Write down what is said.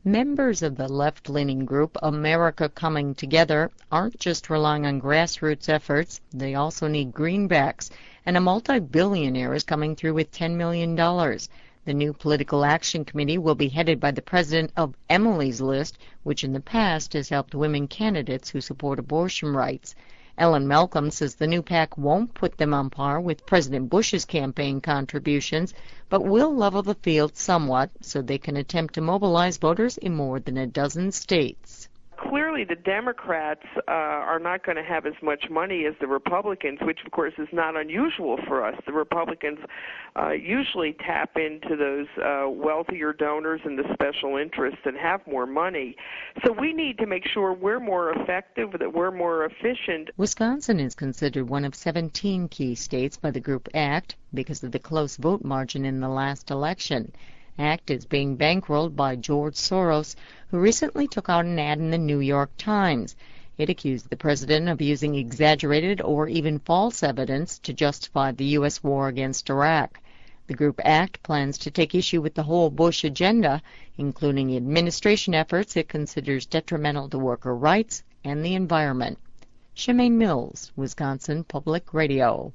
Members of the left-leaning group America Coming Together aren't just relying on grassroots efforts, they also need greenbacks, and a multi-billionaire is coming through with $10 million. The new Political Action Committee will be headed by the president of Emily's List, which in the past has helped women candidates who support abortion rights. Ellen Malcolm says the new PAC won't put them on par with President Bush's campaign contributions, but will level the field somewhat so they can attempt to mobilize voters in more than a dozen states. Clearly, the Democrats are not going to have as much money as the Republicans, which, of course, is not unusual for us. The Republicans usually tap into those wealthier donors and the special interests and have more money. So we need to make sure we're more effective, that we're more efficient. Wisconsin is considered one of 17 key states by the group ACT because of the close vote margin in the last election. ACT is being bankrolled by George Soros, who recently took out an ad in the New York Times. It accused the president of using exaggerated or even false evidence to justify the U.S. war against Iraq. The group ACT plans to take issue with the whole Bush agenda, including administration efforts it considers detrimental to worker rights and the environment. Shemaine Mills, Wisconsin Public Radio.